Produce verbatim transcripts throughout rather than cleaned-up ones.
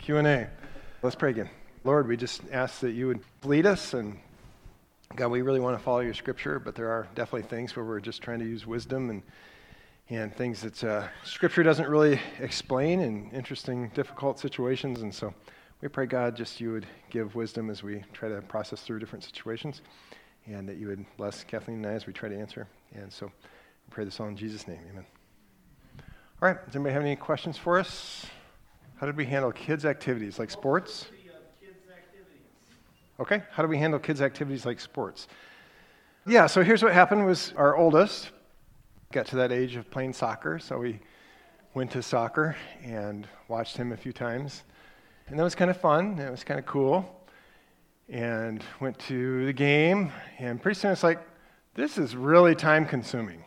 Q and A. Let's pray again. Lord, we just ask that you would lead us, and God, we really want to follow your scripture, but there are definitely things where we're just trying to use wisdom and and things that uh, scripture doesn't really explain in interesting, difficult situations. And so we pray, God, just you would give wisdom as we try to process through different situations, and that you would bless Kathleen and I as we try to answer. And so we pray this all in Jesus' name. Amen. All right. Does anybody have any questions for us? How did we handle kids' activities like sports? Okay. How do we handle kids' activities like sports? Yeah, so here's what happened was our oldest got to that age of playing soccer, so we went to soccer and watched him a few times. And that was kind of fun. It was kind of cool. And went to the game, and pretty soon it's like, this is really time-consuming.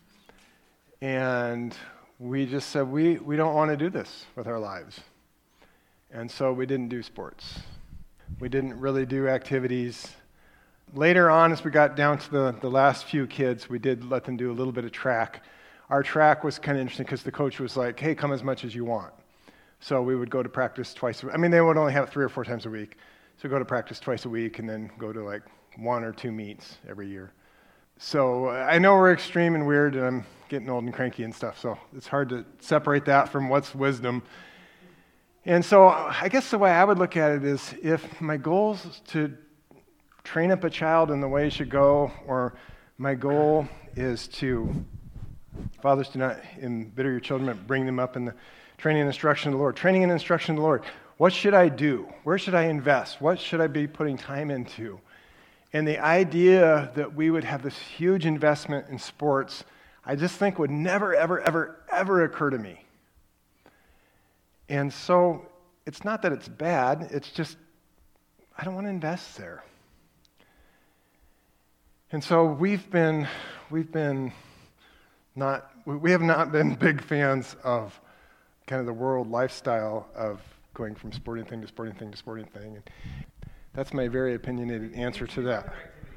And we just said, we, we don't want to do this with our lives. And so we didn't do sports. We didn't really do activities. Later on, as we got down to the, the last few kids, we did let them do a little bit of track. Our track was kind of interesting because the coach was like, hey, come as much as you want. So we would go to practice twice a week. I mean, they would only have it three or four times a week. So go to practice twice a week and then go to like one or two meets every year. So I know we're extreme and weird, and I'm getting old and cranky and stuff, so it's hard to separate that from what's wisdom. And so I guess the way I would look at it is, if my goal is to train up a child in the way he should go, or my goal is to, fathers, do not embitter your children, but bring them up in the training and instruction of the Lord. Training and instruction of the Lord. What should I do? Where should I invest? What should I be putting time into? And the idea that we would have this huge investment in sports, I just think would never, ever, ever, ever occur to me. And so it's not that it's bad, it's just I don't want to invest there. And so we've been, we've been not, we have not been big fans of kind of the world lifestyle of going from sporting thing to sporting thing to sporting thing. And that's my very opinionated answer to that.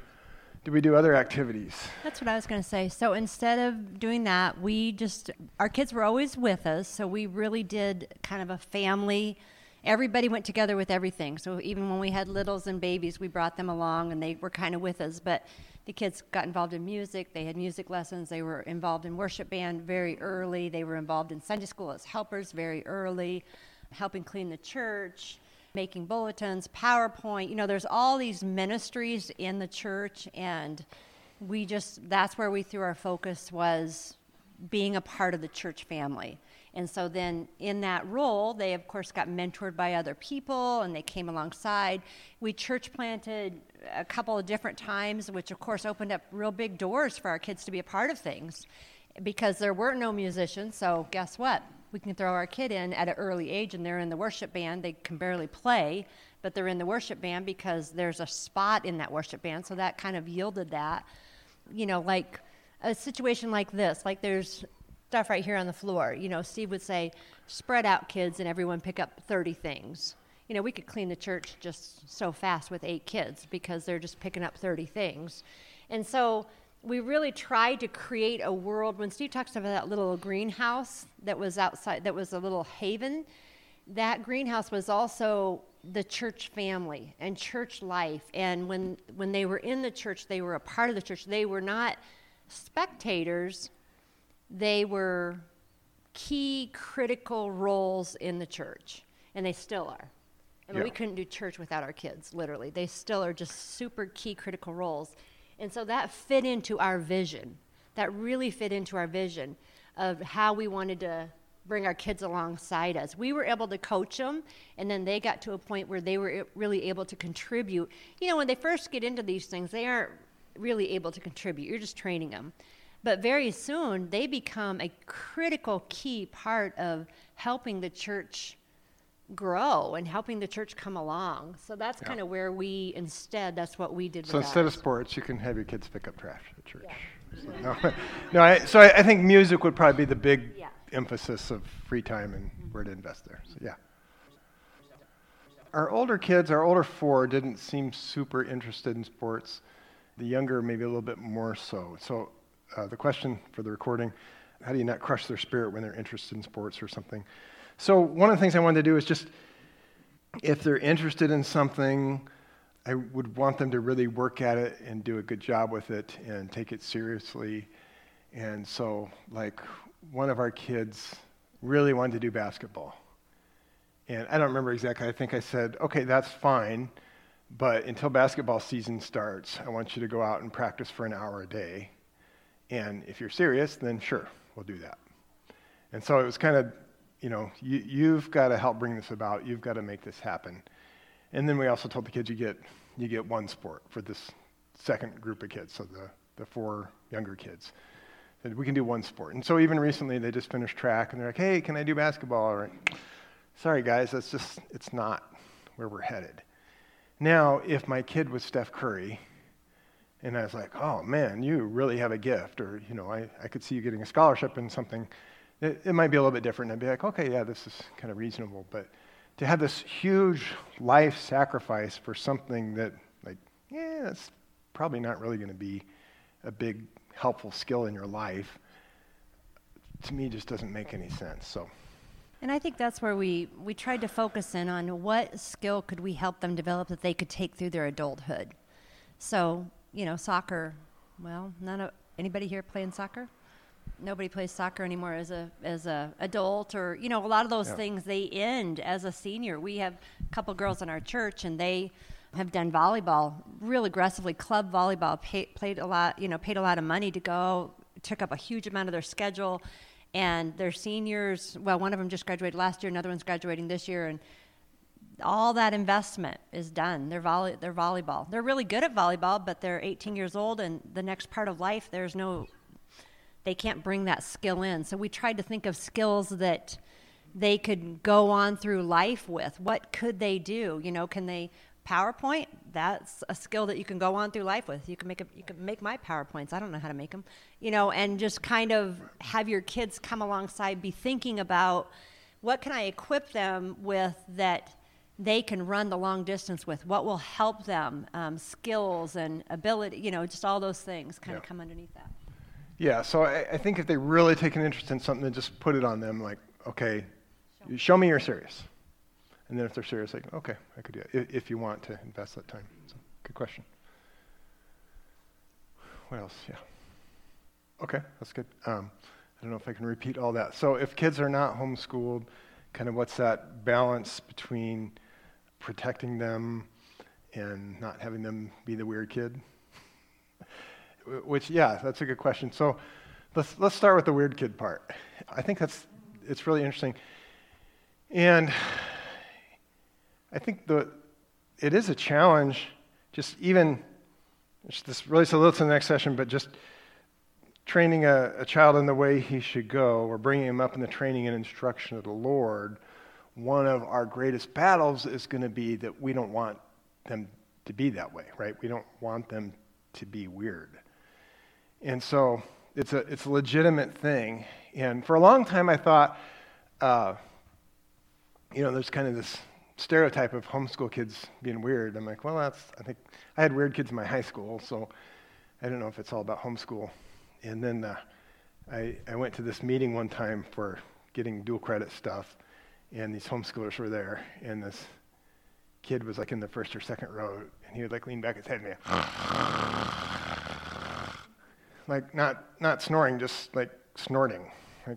Do we do other activities? That's what I was going to say. So instead of doing that, we just, our kids were always with us, so we really did kind of a family. Everybody went together with everything. So even when we had littles and babies, we brought them along, and they were kind of with us. But the kids got involved in music. They had music lessons. They were involved in worship band very early. They were involved in Sunday school as helpers very early, helping clean the church, making bulletins, PowerPoint. You know, there's all these ministries in the church, and we just, that's where we threw our focus, was being a part of the church family. And so then in that role, they, of course, got mentored by other people, and they came alongside. We church planted a couple of different times, which, of course, opened up real big doors for our kids to be a part of things, because there were no musicians. So guess what? We can throw our kid in at an early age, and they're in the worship band. They can barely play, but they're in the worship band because there's a spot in that worship band. So that kind of yielded that. You know, like a situation like this, like there's stuff right here on the floor. You know, Steve would say, spread out, kids, and everyone pick up thirty things. You know, we could clean the church just so fast with eight kids because they're just picking up thirty things. And so we really tried to create a world. When Steve talks about that little greenhouse that was outside, that was a little haven, that greenhouse was also the church family and church life. And when when they were in the church, they were a part of the church. They were not spectators. They were key critical roles in the church, and they still are. I mean, yeah. We couldn't do church without our kids, literally. They still are just super key critical roles. And so that fit into our vision. That really fit into our vision of how we wanted to bring our kids alongside us. We were able to coach them, and then they got to a point where they were really able to contribute. You know, when they first get into these things, they aren't really able to contribute. You're just training them. But very soon, they become a critical key part of helping the church grow and helping the church come along. So that's yeah. kind of where we, instead, that's what we did. So with instead ours. of sports, you can have your kids pick up trash at church. Yeah. So, no, no I, so I, I think music would probably be the big yeah. emphasis of free time and mm-hmm. where to invest there. So yeah. Our older kids, our older four, didn't seem super interested in sports. The younger, maybe a little bit more so. So uh, the question for the recording, how do you not crush their spirit when they're interested in sports or something? So one of the things I wanted to do is just if they're interested in something, I would want them to really work at it and do a good job with it and take it seriously. And so, like, one of our kids really wanted to do basketball. And I don't remember exactly. I think I said, okay, that's fine, but until basketball season starts, I want you to go out and practice for an hour a day. And if you're serious, then sure, we'll do that. And so it was kind of, you know, you, you've got to help bring this about. You've got to make this happen. And then we also told the kids you get you get one sport for this second group of kids, so the, the four younger kids. And we can do one sport. And so even recently they just finished track and they're like, hey, can I do basketball? All right. Sorry guys, that's just, it's not where we're headed. Now, if my kid was Steph Curry, and I was like, oh man, you really have a gift, or, you know, I, I could see you getting a scholarship in something, it, it might be a little bit different. I'd be like, okay, yeah, this is kind of reasonable. But to have this huge life sacrifice for something that, like, yeah, that's probably not really going to be a big helpful skill in your life, to me just doesn't make any sense. So. And I think that's where we, we tried to focus in on what skill could we help them develop that they could take through their adulthood. So, you know, soccer, well, none of, anybody here playing soccer? Nobody plays soccer anymore as a as a adult, or, you know, a lot of those yeah. things, they end as a senior. We have a couple girls in our church, and they have done volleyball real aggressively, club volleyball, pay, played a lot, you know, paid a lot of money to go, took up a huge amount of their schedule. And their seniors, well, one of them just graduated last year, another one's graduating this year, and all that investment is done. They're, volley, they're volleyball. They're really good at volleyball, but they're eighteen years old, and the next part of life, there's no, they can't bring that skill in. So we tried to think of skills that they could go on through life with. What could they do? You know, can they PowerPoint? That's a skill that you can go on through life with. You can make a, you can make my PowerPoints. I don't know how to make them, you know, and just kind of have your kids come alongside, be thinking about what can I equip them with that they can run the long distance with? What will help them? Um, skills and ability, you know, just all those things kind yeah. of come underneath that. Yeah, so I, I think if they really take an interest in something, then just put it on them, like, okay, show, show me you're serious. And then if they're serious, like, okay, I could do it, if, if you want to invest that time. So, good question. What else? Yeah. Okay, that's good. Um, I don't know if I can repeat all that. So if kids are not homeschooled, kind of what's that balance between protecting them and not having them be the weird kid? Which, yeah, that's a good question. So let's let's start with the weird kid part. I think that's it's really interesting. And I think the it is a challenge, just even, this relates a little to the next session, but just training a, a child in the way he should go, or bringing him up in the training and instruction of the Lord. One of our greatest battles is going to be that we don't want them to be that way, right? We don't want them to be weird. And so it's a it's a legitimate thing. And for a long time I thought, uh, you know, there's kind of this stereotype of homeschool kids being weird. I'm like, well, that's, I think, I had weird kids in my high school, so I don't know if it's all about homeschool. And then uh, I, I went to this meeting one time for getting dual credit stuff, and these homeschoolers were there, and this kid was like in the first or second row, and he would like lean back his head and be like, not not snoring, just like snorting. Like,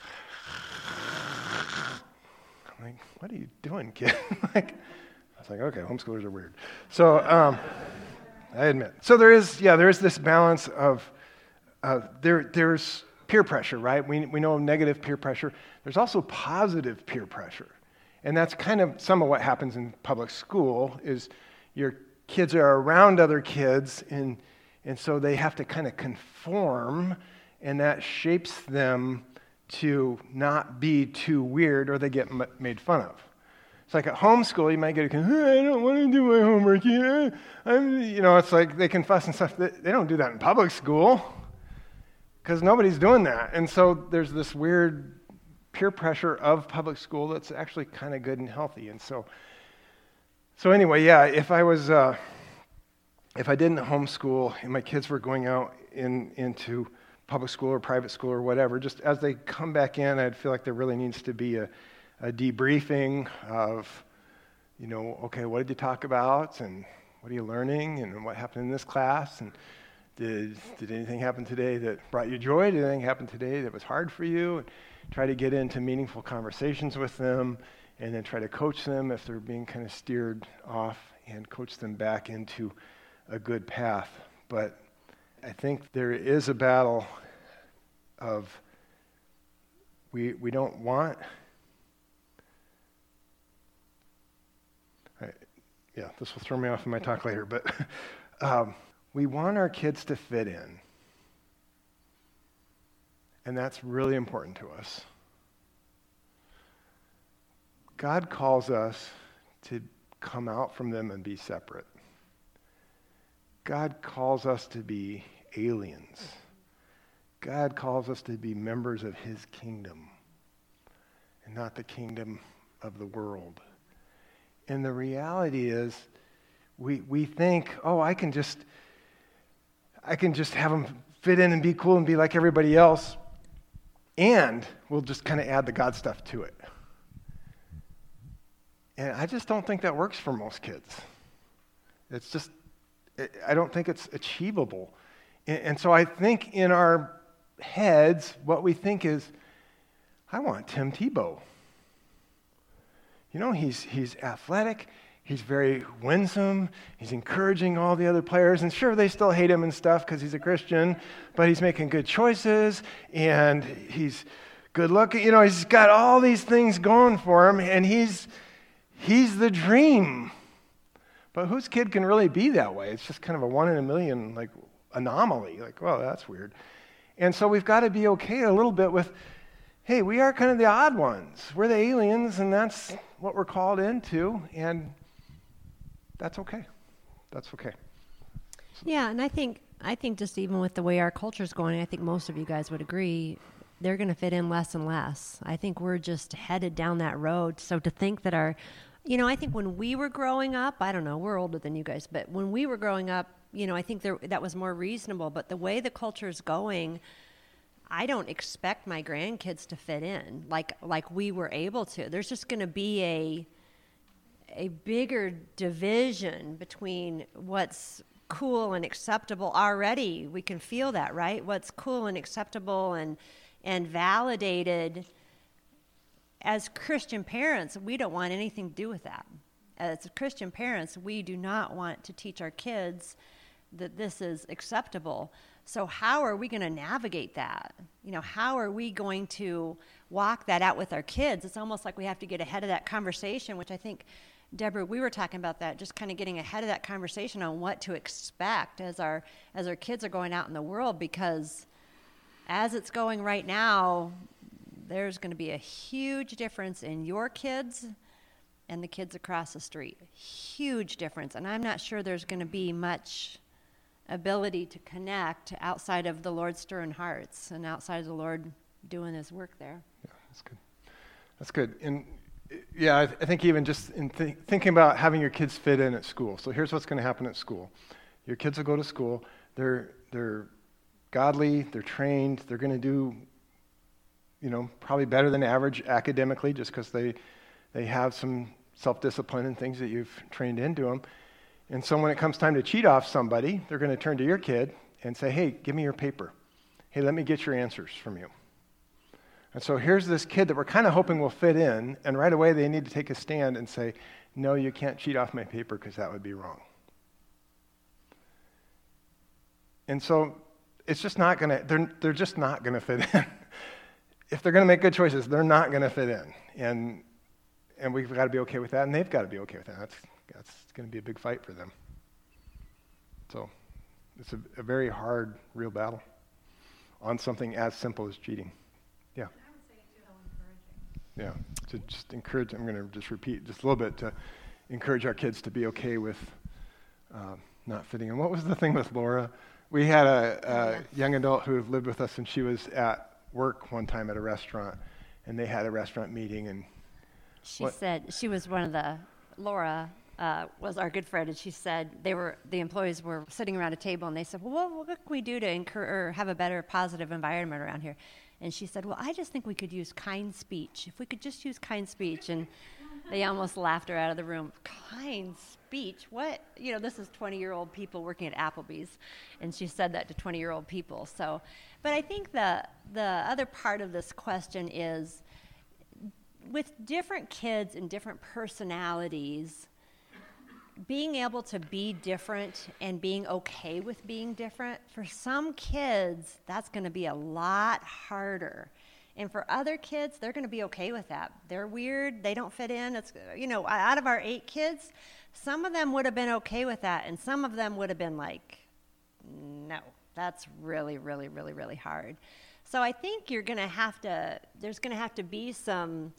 I'm like, what are you doing, kid? Like, I was like, okay, homeschoolers are weird. So um, I admit. So there is, yeah, there is this balance of uh, there. There's peer pressure, right? We we know negative peer pressure. There's also positive peer pressure, and that's kind of some of what happens in public school. Is your kids are around other kids, and and so they have to kind of conform, and that shapes them to not be too weird, or they get m- made fun of. It's like at homeschool, you might get a, I don't want to do my homework. Yeah, I'm, you know, it's like they can fuss and stuff. They, they don't do that in public school because nobody's doing that. And so there's this weird peer pressure of public school that's actually kind of good and healthy. And so, so anyway, yeah, if I was, uh, if I didn't homeschool and my kids were going out in into public school or private school or whatever, just as they come back in, I'd feel like there really needs to be a, a debriefing of, you know, okay, what did you talk about, and what are you learning, and what happened in this class, and did did anything happen today that brought you joy? Did anything happen today that was hard for you? And try to get into meaningful conversations with them, and then try to coach them if they're being kind of steered off, and coach them back into a good path. But I think there is a battle of we we don't want. I, yeah, this will throw me off in my talk later, but um, we want our kids to fit in. And that's really important to us. God calls us to come out from them and be separate. God calls us to be aliens. God calls us to be members of his kingdom and not the kingdom of the world. And the reality is, we we think, oh, I can just, I can just have them fit in and be cool and be like everybody else, and we'll just kind of add the God stuff to it. And I just don't think that works for most kids. It's just, I don't think it's achievable. And, and so I think in our heads, what we think is, I want Tim Tebow. You know, he's he's athletic, he's very winsome, he's encouraging all the other players, and sure, they still hate him and stuff because he's a Christian, but he's making good choices, and he's good looking. You know, he's got all these things going for him, and he's he's the dream. But whose kid can really be that way? It's just kind of a one in a million, like, anomaly. Like, well, that's weird. And so we've got to be okay a little bit with, hey, we are kind of the odd ones. We're the aliens, and that's what we're called into, and that's okay. That's okay. Yeah, and I think I think just even with the way our culture's going, I think most of you guys would agree, they're going to fit in less and less. I think we're just headed down that road. So to think that our, you know, I think when we were growing up, I don't know, we're older than you guys, but when we were growing up, you know, I think there, that was more reasonable. But the way the culture's going, I don't expect my grandkids to fit in like like we were able to. There's just going to be a a bigger division between what's cool and acceptable already. We can feel that, right? What's cool and acceptable and and validated. As Christian parents, we don't want anything to do with that. As Christian parents, we do not want to teach our kids that this is acceptable. So how are we going to navigate that? You know, how are we going to walk that out with our kids? It's almost like we have to get ahead of that conversation, which I think, Deborah, we were talking about that, just kind of getting ahead of that conversation on what to expect as our as our kids are going out in the world, because as it's going right now, there's going to be a huge difference in your kids and the kids across the street. Huge difference. And I'm not sure there's going to be much ability to connect outside of the Lord stirring hearts and outside of the Lord doing his work there. Yeah, that's good. That's good. And yeah, I, th- I think even just in th- thinking about having your kids fit in at school. So here's what's going to happen at school. Your kids will go to school. They're they're godly. They're trained. They're going to do, you know, probably better than average academically, just because they they have some self-discipline and things that you've trained into them. And so when it comes time to cheat off somebody, they're going to turn to your kid and say, hey, give me your paper. Hey, let me get your answers from you. And so here's this kid that we're kind of hoping will fit in, and right away they need to take a stand and say, no, you can't cheat off my paper because that would be wrong. And so it's just not going to, they're, they're just not going to fit in. If they're going to make good choices, they're not going to fit in. And and we've got to be okay with that, and they've got to be okay with that. That's, that's going to be a big fight for them. So it's a, a very hard, real battle on something as simple as cheating. Yeah. I would say too, how encouraging. Yeah, to just encourage, I'm going to just repeat just a little bit, to encourage our kids to be okay with uh, not fitting in. What was the thing with Laura? We had a, a young adult who lived with us, and she was at work one time at a restaurant, and they had a restaurant meeting, and She what? said, she was one of the, Laura uh, was our good friend, and she said they were, the employees were sitting around a table, and they said, well, what, what can we do to encourage or have a better positive environment around here? And she said, well, I just think we could use kind speech. If we could just use kind speech. And they almost laughed her out of the room. fine speech. What, you know, this is twenty-year-old people working at Applebee's, and she said that to twenty-year-old people. So, but I think the the other part of this question is, with different kids and different personalities, being able to be different and being okay with being different, for some kids, that's going to be a lot harder. And for other kids, they're going to be okay with that. They're weird. They don't fit in. It's, you know, out of our eight kids, some of them would have been okay with that, and some of them would have been like, no, that's really, really, really, really hard. So I think you're going to have to, there's going to have to be some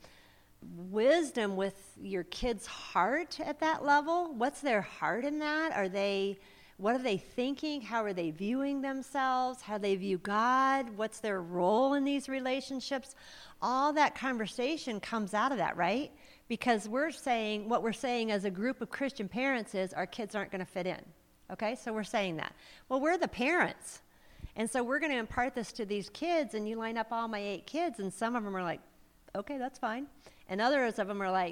wisdom with your kid's heart at that level. What's their heart in that? Are they, what are they thinking? How are they viewing themselves? How they view God? What's their role in these relationships? All that conversation comes out of that, right? Because we're saying, what we're saying as a group of Christian parents is our kids aren't going to fit in. Okay, so we're saying that. Well, we're the parents. And so we're going to impart this to these kids, and you line up all my eight kids, and some of them are like, okay, that's fine. And others of them are like,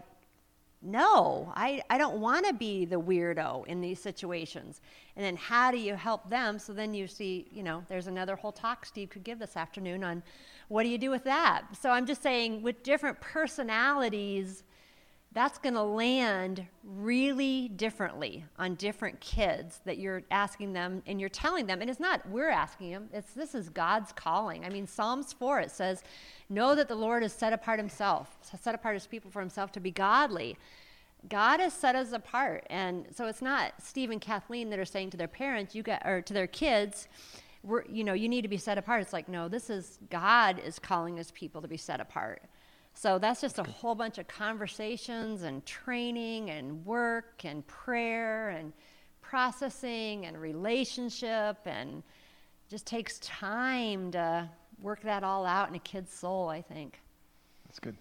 no, I, I don't want to be the weirdo in these situations. And then how do you help them? So then you see, you know, there's another whole talk Steve could give this afternoon on what do you do with that? So I'm just saying with different personalities, that's going to land really differently on different kids that you're asking them and you're telling them. And it's not we're asking them. It's this is God's calling. I mean, Psalms four, it says, know that the Lord has set apart himself, has set apart his people for himself to be godly. God has set us apart. And so it's not Steve and Kathleen that are saying to their parents, you got, or to their kids, we're, you know, you need to be set apart. It's like, no, this is God is calling his people to be set apart. So that's just a whole bunch of conversations and training and work and prayer and processing and relationship, and just takes time to work that all out in a kid's soul, I think. That's good.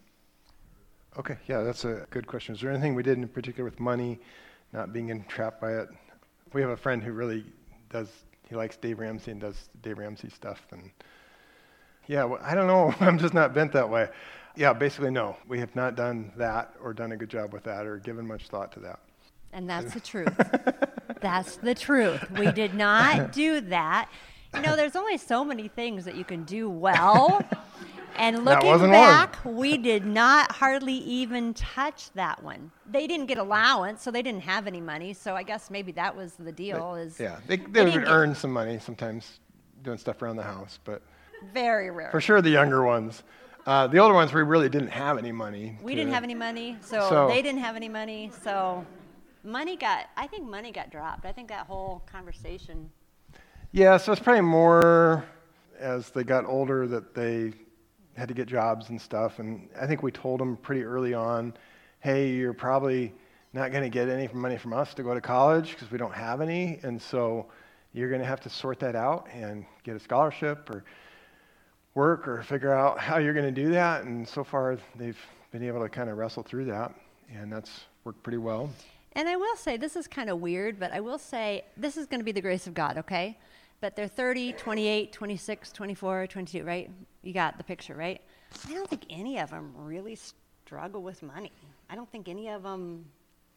Okay, yeah, that's a good question. Is there anything we did in particular with money, not being entrapped by it? We have a friend who really does, he likes Dave Ramsey and does Dave Ramsey stuff. And yeah, well, I don't know, I'm just not bent that way. Yeah, basically no. We have not done that or done a good job with that or given much thought to that. And that's the truth. That's the truth. We did not do that. You know, there's only so many things that you can do well. And looking back, one. we did not hardly even touch that one. They didn't get allowance, so they didn't have any money. So I guess maybe that was the deal. They, is yeah, they, they, they would earn some money sometimes doing stuff around the house, but very rare. For sure the younger ones. Uh, the older ones, we really didn't have any money. We to, didn't have any money, so, so they didn't have any money. So money got, I think money got dropped. I think that whole conversation. Yeah, so it's probably more as they got older that they had to get jobs and stuff. And I think we told them pretty early on, hey, you're probably not going to get any money from us to go to college because we don't have any. And so you're going to have to sort that out and get a scholarship or work or figure out how you're going to do that. And so far, they've been able to kind of wrestle through that. And that's worked pretty well. And I will say, this is kind of weird, but I will say this is going to be the grace of God, okay? But they're thirty, twenty-eight, twenty-six, twenty-four, twenty-two, right? You got the picture, right? I don't think any of them really struggle with money. I don't think any of them,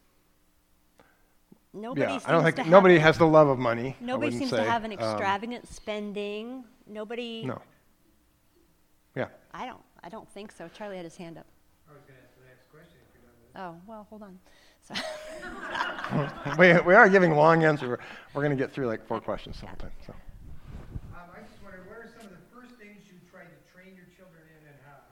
nobody yeah, seems I don't think to nobody have, has the love of money. Nobody seems say. to have an Um, extravagant spending. Nobody. No. Yeah. I don't. I don't think so. Charlie had his hand up. I was going to ask the next question if you're done with Oh, well, hold on. So we, we are giving long answers. We're, we're going to get through like four questions sometime. So. Um, I just wondered, what are some of the first things you try to train your children in, and how,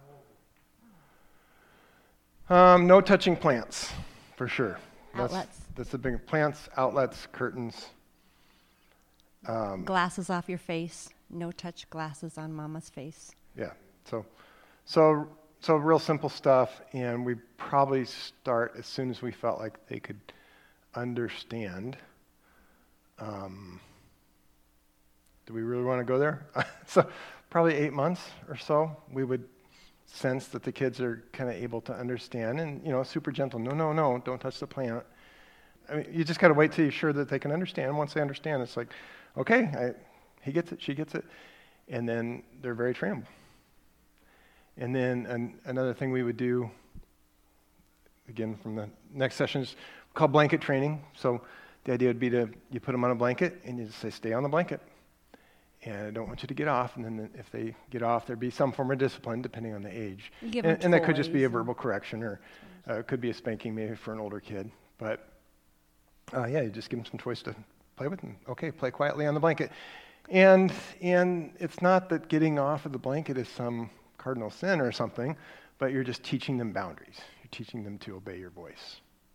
how old? Um, no touching plants, for sure. That's, Outlets. That's the big plants, outlets, curtains. Um, glasses off your face. No touch glasses on mama's face. yeah. So, so, so real simple stuff, and we probably start as soon as we felt like they could understand. Um, do we really want to go there? So, probably eight months or so, we would sense that the kids are kind of able to understand, and you know, super gentle. No, no, no, don't touch the plant. I mean, you just got to wait till you're sure that they can understand. Once they understand, it's like, okay, I, he gets it, she gets it, and then they're very trainable. And then an, another thing we would do, again, from the next session is called blanket training. So the idea would be to, you put them on a blanket and you just say, stay on the blanket. And I don't want you to get off. And then if they get off, there'd be some form of discipline depending on the age. Give and, them and that could just be a toys. verbal correction, or uh, it could be a spanking maybe for an older kid. But uh, yeah, you just give them some toys to play with, and okay, play quietly on the blanket. And and it's not that getting off of the blanket is some cardinal sin or something, but you're just teaching them boundaries. You're teaching them to obey your voice.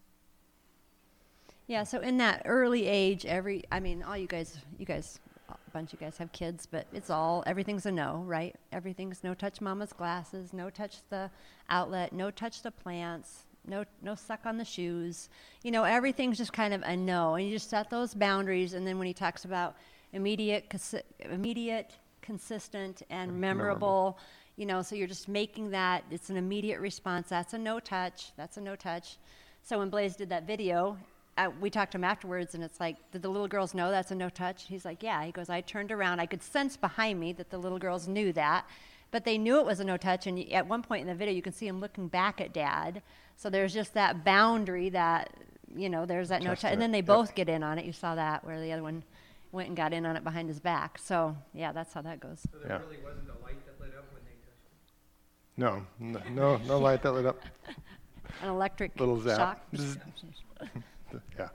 Yeah, so in that early age, every, I mean, all you guys, you guys, a bunch of you guys have kids, but it's all, everything's a no, right? Everything's no touch mama's glasses, no touch the outlet, no touch the plants, no no suck on the shoes. You know, everything's just kind of a no. And you just set those boundaries, and then when he talks about immediate, consi- immediate, consistent, and memorable, you know, so you're just making that, it's an immediate response. That's a no touch, that's a no touch. So when Blaze did that video, Uh, we talked to him afterwards, and it's like, did the little girls know that's a no touch? He's like, yeah. He goes, I turned around. I could sense behind me that the little girls knew that, but they knew it was a no touch. And at one point in the video, you can see him looking back at Dad. So there's just that boundary that, you know, there's that no touch. And then they both yep. get in on it. You saw that, where the other one went and got in on it behind his back. So, yeah, that's how that goes. So there yeah. really wasn't a light that lit up when they touched it? No, no, no, no light that lit up. An electric Little zap. shock. Yeah.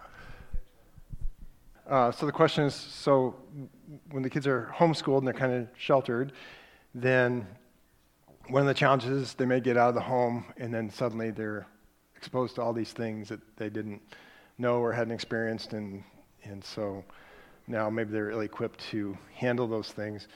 Uh, so the question is, so when the kids are homeschooled and they're kind of sheltered, then one of the challenges is they may get out of the home and then suddenly they're exposed to all these things that they didn't know or hadn't experienced, and and so now maybe they're ill equipped to handle those things.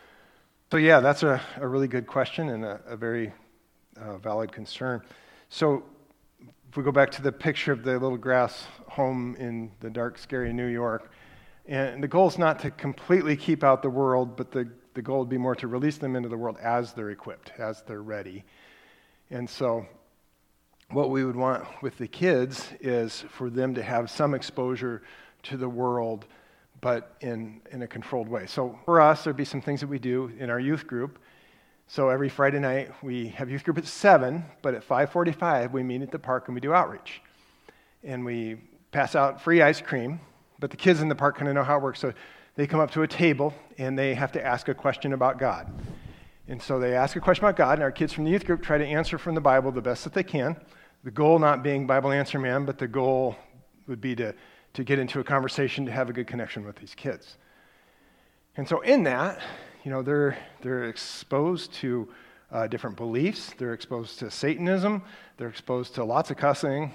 So yeah, that's a, a really good question and a, a very uh, valid concern. So if we go back to the picture of the little grass home in the dark, scary New York, and the goal is not to completely keep out the world, but the, the goal would be more to release them into the world as they're equipped, as they're ready. And so what we would want with the kids is for them to have some exposure to the world, but in, in a controlled way. So for us, there'd be some things that we do in our youth group. So every Friday night, we have youth group at seven, but at five forty-five, we meet at the park and we do outreach. And we pass out free ice cream, but the kids in the park kind of know how it works. So they come up to a table, and they have to ask a question about God. And so they ask a question about God, and our kids from the youth group try to answer from the Bible the best that they can. The goal not being Bible Answer Man, but the goal would be to, to get into a conversation, to have a good connection with these kids. And so in that, you know, they're they're exposed to uh, different beliefs. They're exposed to Satanism. They're exposed to lots of cussing.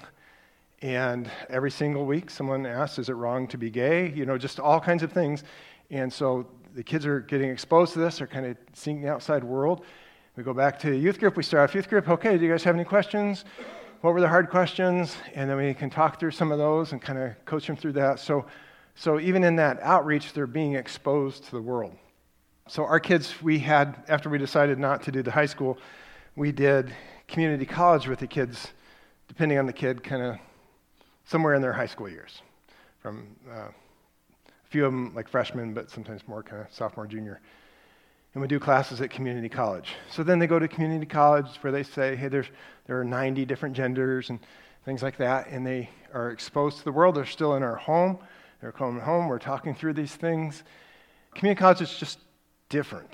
And every single week, someone asks, is it wrong to be gay? You know, just all kinds of things. And so the kids are getting exposed to this. They're kind of seeing the outside world. We go back to youth group. We start off youth group. Okay, do you guys have any questions? What were the hard questions? And then we can talk through some of those and kind of coach them through that. So, so even in that outreach, they're being exposed to the world. So our kids, we had, after we decided not to do the high school, we did community college with the kids, depending on the kid, kind of somewhere in their high school years. From uh, a few of them like freshmen, but sometimes more kind of sophomore, junior. And we do classes at community college. So then they go to community college where they say, hey, there's there are ninety different genders and things like that, and they are exposed to the world. They're still in our home. They're coming home. We're talking through these things. Community college is just different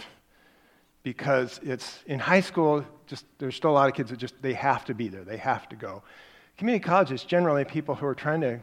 because it's in high school, just there's still a lot of kids that just, they have to be there. They have to go. Community college is generally people who are trying to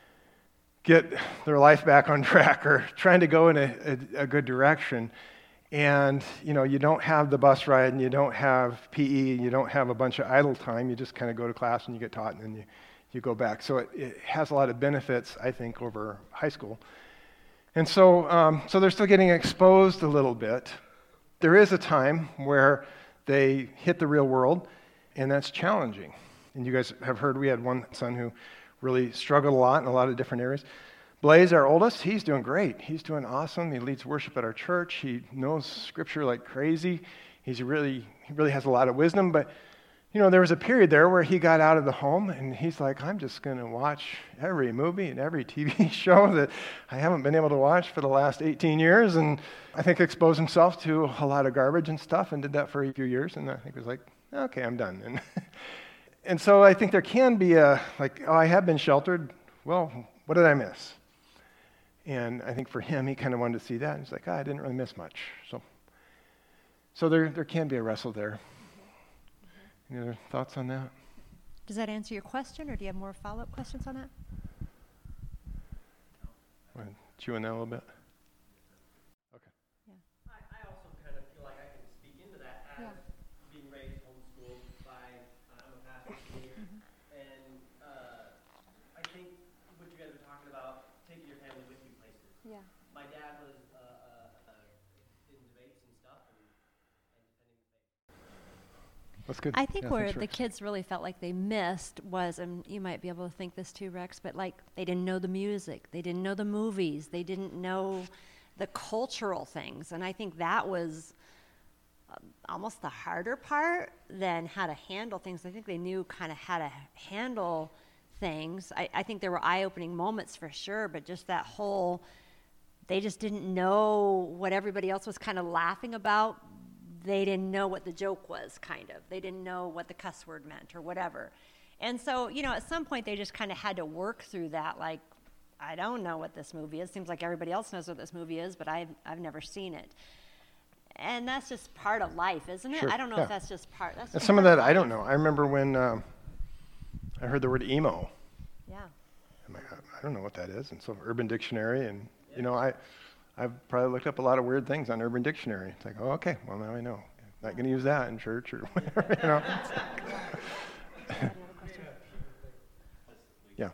get their life back on track or trying to go in a, a, a good direction. And, you know, you don't have the bus ride and you don't have P E and you don't have a bunch of idle time. You just kind of go to class and you get taught and then you, you go back. So it, it has a lot of benefits, I think, over high school. And so, um, so they're still getting exposed a little bit. There is a time where they hit the real world, and that's challenging. And you guys have heard we had one son who really struggled a lot in a lot of different areas. Blaze, our oldest, he's doing great. He's doing awesome. He leads worship at our church. He knows Scripture like crazy. He's really, he really has a lot of wisdom. But, you know, there was a period there where he got out of the home, and he's like, I'm just going to watch every movie and every T V show that I haven't been able to watch for the last eighteen years. And I think exposed himself to a lot of garbage and stuff and did that for a few years. And I think was like, okay, I'm done. And and so I think there can be a, like, oh, I have been sheltered. Well, what did I miss? And I think for him, he kind of wanted to see that. And he's like, oh, I didn't really miss much. So so there there can be a wrestle there. Any other thoughts on that? Does that answer your question, or do you have more follow-up questions on that? Want to chew on that a little bit? Okay. Yeah. I, I also kind of feel like I can speak into that as Yeah. being raised homeschooled by, uh, I'm a pastor here, Mm-hmm. and uh, I think what you guys are talking about, taking your family with you places. Yeah. My dad was uh, uh, uh, in debates and stuff, and, and defending the faith. That's good. I think Yeah, where thanks, the Rex. kids really felt like they missed was, and you might be able to think this too, Rex, but like they didn't know the music, they didn't know the movies, they didn't know the cultural things. And I think that was uh, almost the harder part than how to handle things. I think they knew kind of how to handle things. I, I think there were eye-opening moments for sure, but just that whole, they just didn't know what everybody else was kind of laughing about. They didn't know what the joke was, kind of. They didn't know what the cuss word meant or whatever. And so, you know, at some point they just kind of had to work through that, like, I don't know what this movie is. Seems like everybody else knows what this movie is, but I've, I've never seen it. And that's just part of life, isn't it? Sure, I don't know yeah. if that's just part. That's And just some of part that I don't life. know. I remember when um, I heard the word emo. Yeah. I'm like, I I don't know what that is. And so Urban Dictionary, and you know, I, I've probably looked up a lot of weird things on Urban Dictionary. It's like, oh, okay, well now I know. Not going to use that in church or whatever, you know. Yeah.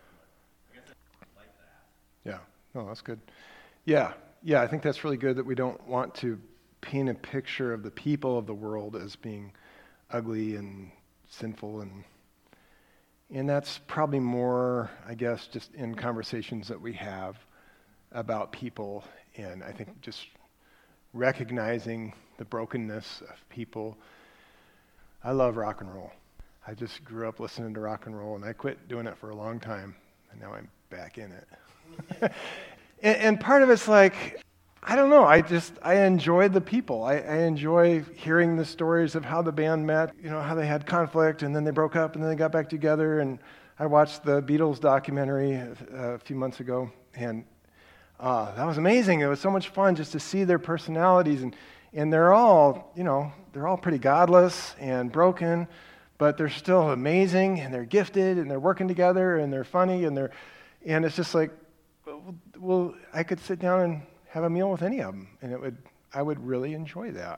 Yeah. No, that's good. Yeah. Yeah, I think that's really good that we don't want to paint a picture of the people of the world as being ugly and sinful, and and that's probably more, I guess, just in conversations that we have about people, and I think just recognizing the brokenness of people. I love rock and roll. I just grew up listening to rock and roll, and I quit doing it for a long time, and now I'm back in it. and, and part of it's like, I don't know, I just, I enjoy the people. I, I enjoy hearing the stories of how the band met, you know, how they had conflict, and then they broke up, and then they got back together, and I watched the Beatles documentary a, a few months ago, and Uh, that was amazing. It was so much fun just to see their personalities, and, and they're all, you know, they're all pretty godless and broken, but they're still amazing, and they're gifted, and they're working together, and they're funny, and they're, and it's just like, well, well, I could sit down and have a meal with any of them, and it would, I would really enjoy that.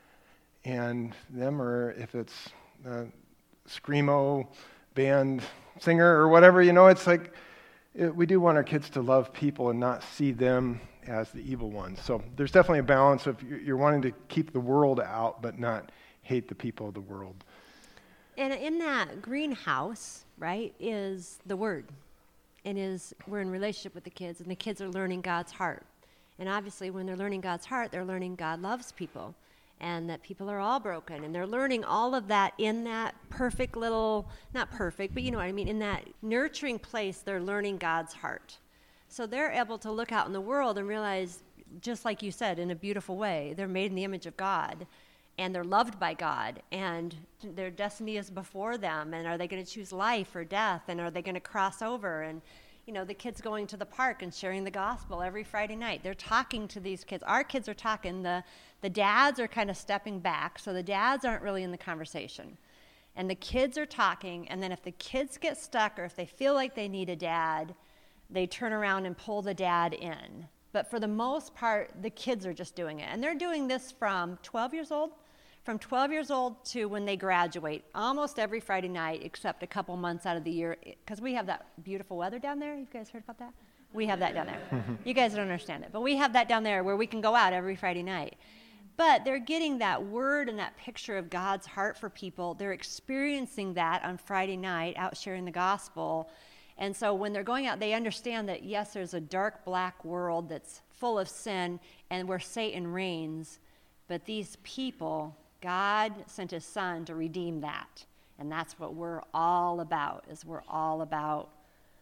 And them, or if it's a screamo band singer or whatever, you know, it's like, It, we do want our kids to love people and not see them as the evil ones. So there's definitely a balance of you're, you're wanting to keep the world out, but not hate the people of the world. And in that greenhouse, right, is the Word. And is we're in relationship with the kids, and the kids are learning God's heart. And obviously when they're learning God's heart, they're learning God loves people, and that people are all broken. And they're learning all of that in that perfect little, not perfect, but you know what I mean, in that nurturing place, they're learning God's heart. So they're able to look out in the world and realize, just like you said, in a beautiful way, they're made in the image of God, and they're loved by God, and their destiny is before them, and are they going to choose life or death, and are they going to cross over? And you know, the kids going to the park and sharing the gospel every Friday night. They're talking to these kids. Our kids are talking. The, the dads are kind of stepping back, so the dads aren't really in the conversation. And the kids are talking, and then if the kids get stuck or if they feel like they need a dad, they turn around and pull the dad in. But for the most part, the kids are just doing it. And they're doing this from twelve years old, from twelve years old to when they graduate, almost every Friday night, except a couple months out of the year, because we have that beautiful weather down there. You guys heard about that? We have that down there. You guys don't understand it, but we have that down there where we can go out every Friday night. But they're getting that word and that picture of God's heart for people. They're experiencing that on Friday night, out sharing the gospel. And so when they're going out, they understand that, yes, there's a dark, black world that's full of sin and where Satan reigns, but these people, God sent his son to redeem that. And that's what we're all about, is we're all about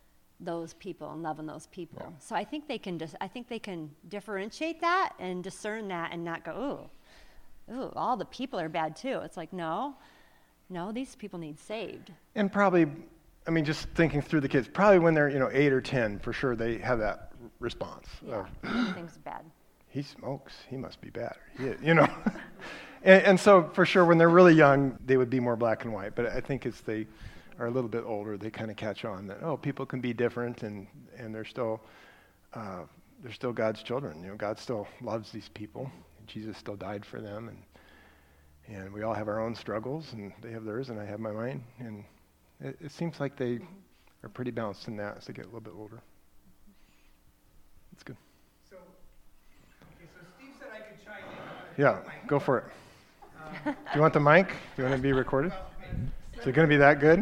those people and loving those people. Yeah. So I think they can dis- I think they can differentiate that and discern that and not go, ooh, ooh, all the people are bad too. It's like, no, no, these people need saved. And probably, I mean, just thinking through the kids, probably when they're, you know, eight or ten, for sure, they have that response Yeah, of, everything's bad. he smokes, he must be bad. He, you know, and, and so for sure, when they're really young, they would be more black and white. But I think as they are a little bit older, they kind of catch on that, oh, people can be different, and, and they're still uh, they're still God's children. You know, God still loves these people. Jesus still died for them, and and we all have our own struggles, and they have theirs, and I have my mine. And it, it seems like they are pretty balanced in that as they get a little bit older. It's good. So, okay, so Steve said I could chime in. Yeah, go for it. Do you want the mic? Do you want to be recorded? Is it going to be that good?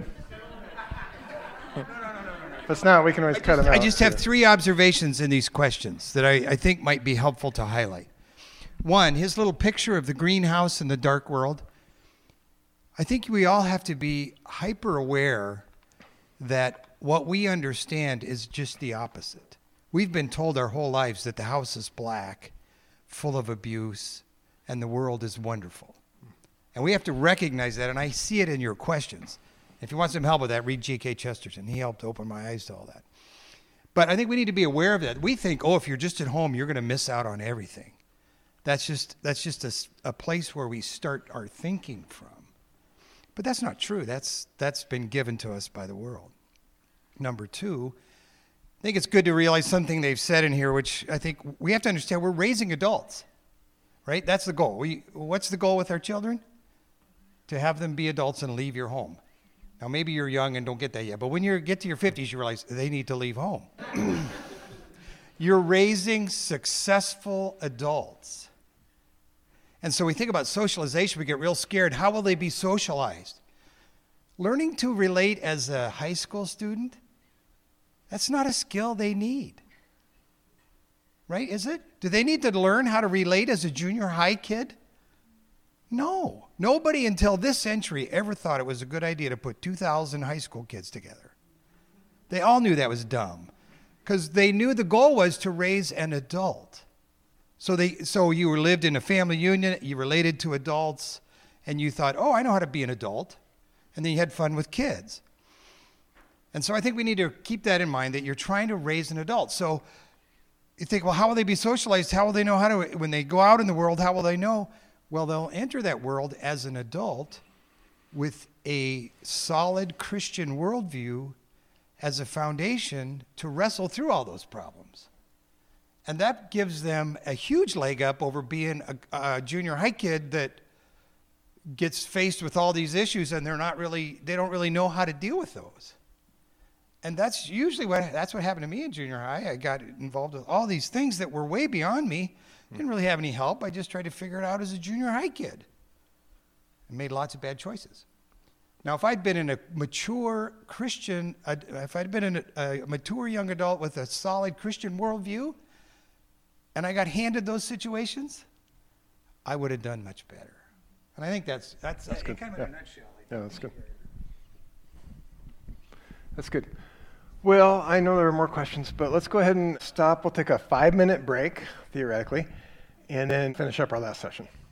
If it's not, we can always cut them out. I just have three observations in these questions that I, I think might be helpful to highlight. One, his little picture of the greenhouse and the dark world. I think we all have to be hyper aware that what we understand is just the opposite. We've been told our whole lives that the house is black, full of abuse, and the world is wonderful. And we have to recognize that, and I see it in your questions. If you want some help with that, read G K Chesterton. He helped open my eyes to all that. But I think we need to be aware of that. We think, oh, if you're just at home, you're going to miss out on everything. That's just that's just a, a place where we start our thinking from. But that's not true. That's that's been given to us by the world. Number two, I think it's good to realize something they've said in here, which I think we have to understand. We're raising adults, right? That's the goal. We what's the goal with our children? To have them be adults and leave your home. Now, maybe you're young and don't get that yet, but when you get to your fifties, you realize they need to leave home. You're raising successful adults. And so we think about socialization, we get real scared. How will they be socialized? Learning to relate as a high school student, that's not a skill they need. Right, is it? Do they need to learn how to relate as a junior high kid? No. Nobody until this century ever thought it was a good idea to put two thousand high school kids together. They all knew that was dumb because they knew the goal was to raise an adult. So they, so you were lived in a family union, you related to adults, and you thought, oh, I know how to be an adult. And then you had fun with kids. And so I think we need to keep that in mind, that you're trying to raise an adult. So you think, well, how will they be socialized? How will they know how to, when they go out in the world, how will they know? Well, they'll enter that world as an adult with a solid Christian worldview as a foundation to wrestle through all those problems. And that gives them a huge leg up over being a, a junior high kid that gets faced with all these issues and they're not really, they don't really know how to deal with those. And that's usually what, that's what happened to me in junior high. I got involved with all these things that were way beyond me. Didn't really have any help. I just tried to figure it out as a junior high kid. And made lots of bad choices. Now, if I'd been in a mature Christian, uh, if I'd been in a, a mature young adult with a solid Christian worldview, and I got handed those situations, I would have done much better. And I think that's that's, that's uh, good. kind of Yeah. in a nutshell. Yeah, that's good. That's good. Well, I know there are more questions, but let's go ahead and stop. We'll take a five-minute break, theoretically, and then finish up our last session.